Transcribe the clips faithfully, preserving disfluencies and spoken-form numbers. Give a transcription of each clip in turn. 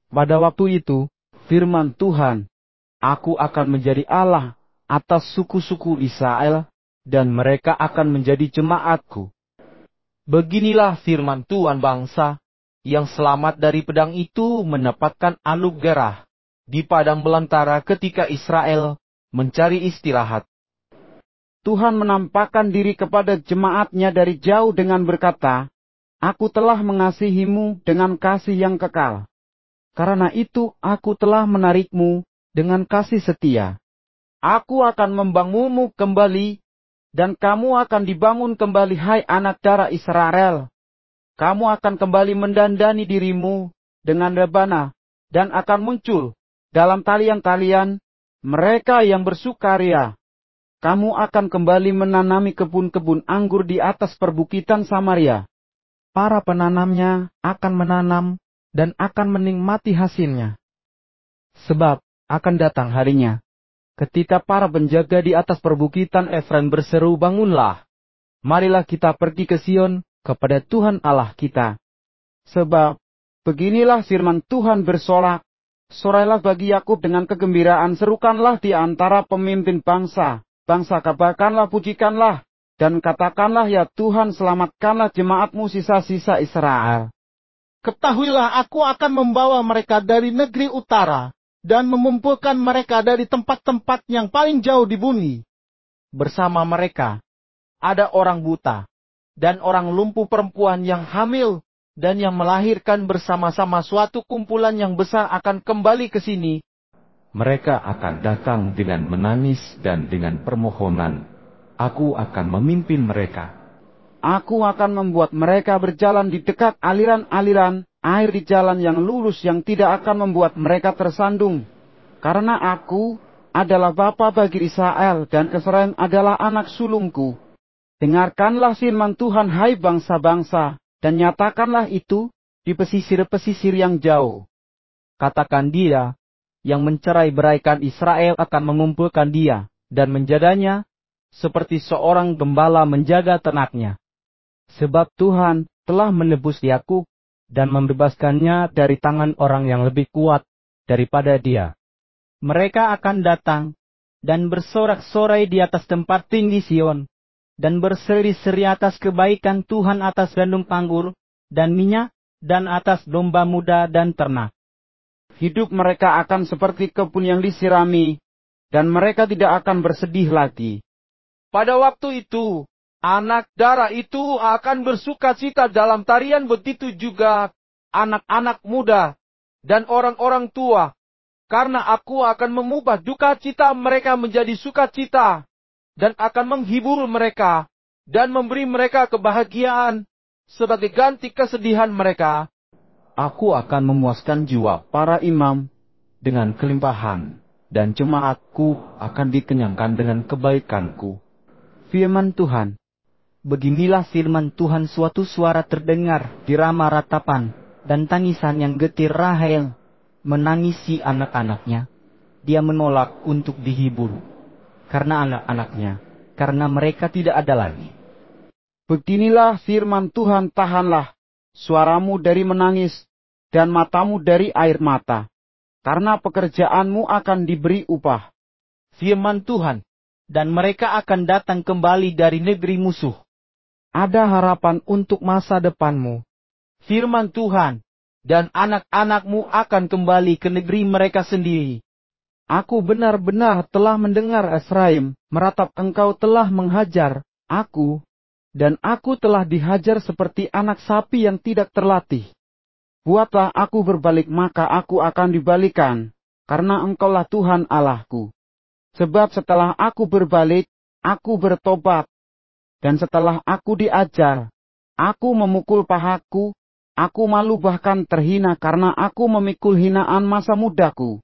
Pada waktu itu, firman Tuhan, Aku akan menjadi Allah atas suku-suku Israel, dan mereka akan menjadi jemaatku. Beginilah firman Tuhan, bangsa yang selamat dari pedang itu mendapatkan anugerah di padang belantara ketika Israel mencari istirahat. Tuhan menampakkan diri kepada jemaatnya dari jauh dengan berkata, Aku telah mengasihimu dengan kasih yang kekal. Karena itu aku telah menarikmu dengan kasih setia. Aku akan membangunmu kembali, dan kamu akan dibangun kembali, hai anak darah Israel. Kamu akan kembali mendandani dirimu dengan rebana, dan akan muncul dalam talian kalian mereka yang bersukaria. Kamu akan kembali menanami kebun-kebun anggur di atas perbukitan Samaria. Para penanamnya akan menanam dan akan menikmati hasilnya. Sebab akan datang harinya, ketika para penjaga di atas perbukitan Efraim berseru, Bangunlah, marilah kita pergi ke Sion, kepada Tuhan Allah kita. Sebab beginilah firman Tuhan bersorak, Sorailah bagi Yakub dengan kegembiraan, serukanlah di antara pemimpin bangsa, bangsa kabarkanlah, pujikanlah, dan katakanlah, ya Tuhan, selamatkanlah jemaatmu sisa-sisa Israel. Ketahuilah, aku akan membawa mereka dari negeri utara, dan mengumpulkan mereka dari tempat-tempat yang paling jauh di bumi. Bersama mereka ada orang buta, dan orang lumpuh perempuan yang hamil, dan yang melahirkan bersama-sama suatu kumpulan yang besar akan kembali ke sini. Mereka akan datang dengan menangis dan dengan permohonan. Aku akan memimpin mereka. Aku akan membuat mereka berjalan di dekat aliran-aliran air di jalan yang lurus yang tidak akan membuat mereka tersandung. Karena aku adalah bapa bagi Israel dan Efraim adalah anak sulungku. Dengarkanlah firman Tuhan, hai bangsa-bangsa, dan nyatakanlah itu di pesisir-pesisir yang jauh. Katakan Dia yang mencerai-beraikan Israel akan mengumpulkan dia dan menjaganya seperti seorang gembala menjaga ternaknya. Sebab Tuhan telah menebus Yakub dan membebaskannya dari tangan orang yang lebih kuat daripada dia. Mereka akan datang dan bersorak-sorai di atas tempat tinggi Sion, dan berseri-seri atas kebaikan Tuhan atas gandum anggur dan minyak, dan atas domba muda dan ternak. Hidup mereka akan seperti kebun yang disirami, dan mereka tidak akan bersedih lagi. Pada waktu itu, anak darah itu akan bersukacita dalam tarian, begitu juga anak-anak muda dan orang-orang tua, karena aku akan mengubah duka cita mereka menjadi sukacita, dan akan menghibur mereka, dan memberi mereka kebahagiaan sebagai ganti kesedihan mereka. Aku akan memuaskan jiwa para imam dengan kelimpahan, dan jemaatku akan dikenyangkan dengan kebaikanku. Firman Tuhan. Beginilah firman Tuhan, suatu suara terdengar di Rama ratapan, dan tangisan yang getir Rahel menangisi anak-anaknya. Dia menolak untuk dihibur karena anak-anaknya, karena mereka tidak ada lagi. Beginilah firman Tuhan, tahanlah suaramu dari menangis, dan matamu dari air mata, karena pekerjaanmu akan diberi upah. Firman Tuhan, dan mereka akan datang kembali dari negeri musuh. Ada harapan untuk masa depanmu. Firman Tuhan, dan anak-anakmu akan kembali ke negeri mereka sendiri. Aku benar-benar telah mendengar Efraim meratap, engkau telah menghajar aku, dan aku telah dihajar seperti anak sapi yang tidak terlatih. Buatlah aku berbalik, maka aku akan dibalikan, karena engkaulah Tuhan Allahku. Sebab setelah aku berbalik, aku bertobat. Dan setelah aku diajar, aku memukul pahaku, aku malu bahkan terhina karena aku memikul hinaan masa mudaku.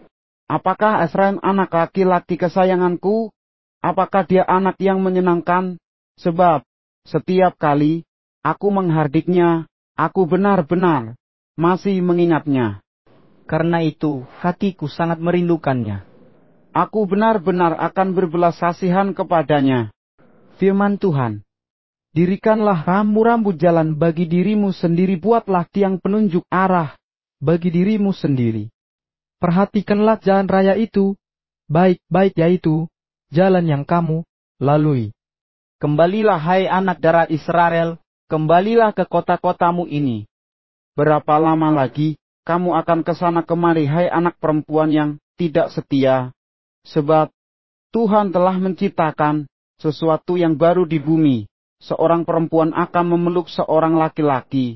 Apakah Efraim anak laki-laki kesayanganku? Apakah dia anak yang menyenangkan? Sebab setiap kali aku menghardiknya, aku benar-benar masih mengingatnya. Karena itu hatiku sangat merindukannya. Aku benar-benar akan berbelas kasihan kepadanya. Firman Tuhan. Dirikanlah rambu-rambu jalan bagi dirimu sendiri, buatlah tiang penunjuk arah bagi dirimu sendiri. Perhatikanlah jalan raya itu, baik-baik yaitu jalan yang kamu lalui. Kembalilah hai anak darah Israel, kembalilah ke kota-kotamu ini. Berapa lama lagi kamu akan kesana kemari hai anak perempuan yang tidak setia? Sebab Tuhan telah menciptakan sesuatu yang baru di bumi. Seorang perempuan akan memeluk seorang laki-laki.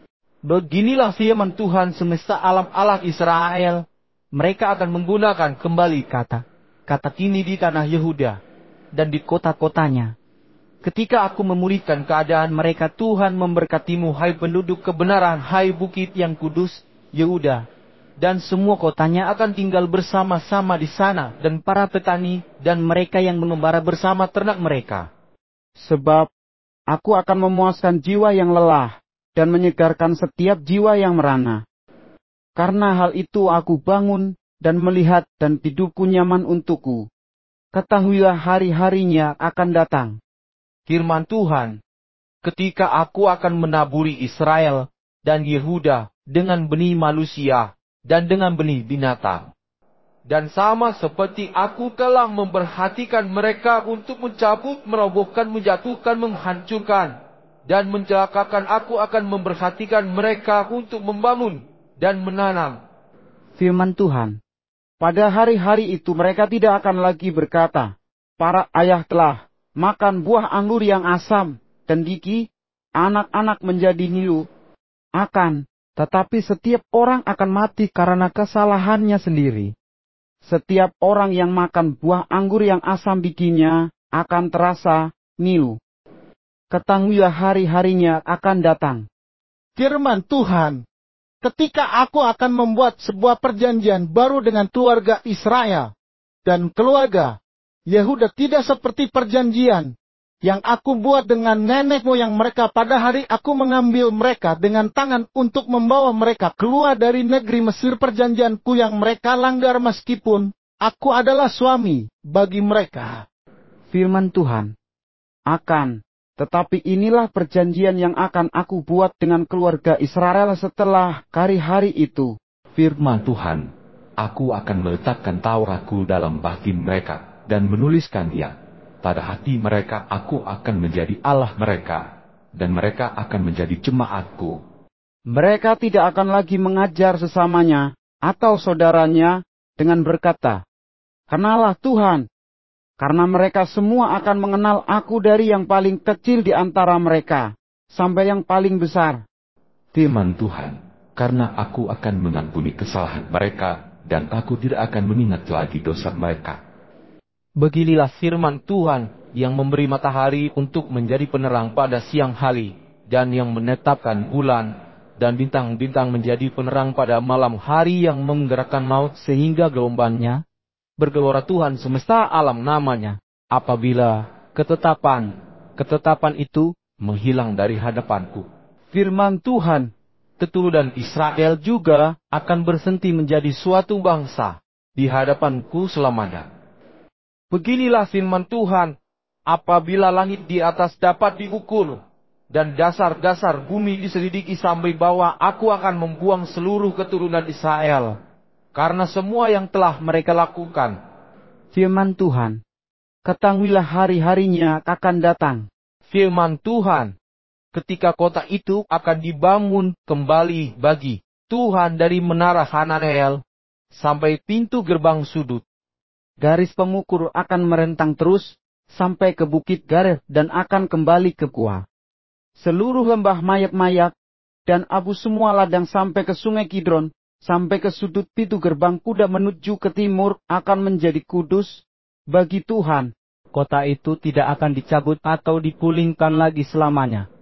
Beginilah firman Tuhan semesta alam Allah Israel. Mereka akan menggunakan kembali kata, kata kini di tanah Yehuda dan di kota-kotanya. Ketika aku memulihkan keadaan mereka, Tuhan memberkatimu, hai penduduk kebenaran, hai bukit yang kudus, Yehuda. Dan semua kotanya akan tinggal bersama-sama di sana, dan para petani dan mereka yang mengembara bersama ternak mereka. Sebab aku akan memuaskan jiwa yang lelah, dan menyegarkan setiap jiwa yang merana. Karena hal itu aku bangun, dan melihat, dan hidupku nyaman untukku. Ketahuilah hari-harinya akan datang. Firman Tuhan, ketika aku akan menaburi Israel dan Yehuda dengan benih manusia dan dengan benih binatang. Dan sama seperti aku telah memperhatikan mereka untuk mencabut, merobohkan, menjatuhkan, menghancurkan, dan mencelakakan, aku akan memperhatikan mereka untuk membangun dan menanam. Firman Tuhan, pada hari-hari itu mereka tidak akan lagi berkata, para ayah telah makan buah anggur yang asam, dan gigi, anak-anak menjadi niu. Akan, tetapi setiap orang akan mati karena kesalahannya sendiri. Setiap orang yang makan buah anggur yang asam bikinya, akan terasa niu. Ketahuilah hari-harinya akan datang. Firman Tuhan, ketika aku akan membuat sebuah perjanjian baru dengan keluarga Israel, dan keluarga Yehuda tidak seperti perjanjian yang aku buat dengan nenek moyang mereka pada hari aku mengambil mereka dengan tangan untuk membawa mereka keluar dari negeri Mesir, perjanjianku yang mereka langgar meskipun aku adalah suami bagi mereka. Firman Tuhan, akan, tetapi inilah perjanjian yang akan aku buat dengan keluarga Israel setelah hari-hari itu. Firman Tuhan, aku akan meletakkan Tauratku dalam batin mereka, dan menuliskan dia pada hati mereka. Aku akan menjadi Allah mereka, dan mereka akan menjadi jemaatku. Mereka tidak akan lagi mengajar sesamanya atau saudaranya dengan berkata, kenalah Tuhan, karena mereka semua akan mengenal aku dari yang paling kecil di antara mereka sampai yang paling besar. Firman Tuhan, karena aku akan mengampuni kesalahan mereka, dan aku tidak akan mengingat lagi dosa mereka. Beginilah firman Tuhan yang memberi matahari untuk menjadi penerang pada siang hari, dan yang menetapkan bulan dan bintang-bintang menjadi penerang pada malam hari, yang menggerakkan maut sehingga gelombangnya bergelora. Tuhan semesta alam namanya. Apabila ketetapan, ketetapan itu menghilang dari hadapanku, firman Tuhan, keturunan Israel juga akan bersenti menjadi suatu bangsa di hadapanku selamanya. Beginilah firman Tuhan, apabila langit di atas dapat diukur, dan dasar-dasar bumi diselidiki sampai bawah, aku akan membuang seluruh keturunan Israel, karena semua yang telah mereka lakukan. Firman Tuhan, ketahuilah hari-harinya akan datang. Firman Tuhan, ketika kota itu akan dibangun kembali bagi Tuhan dari menara Hananeel sampai pintu gerbang sudut. Garis pengukur akan merentang terus sampai ke bukit Gareb dan akan kembali ke gua. Seluruh lembah mayat-mayat dan abu semua ladang sampai ke sungai Kidron, sampai ke sudut pintu gerbang kuda menuju ke timur akan menjadi kudus bagi Tuhan. Kota itu tidak akan dicabut atau dipulingkan lagi selamanya.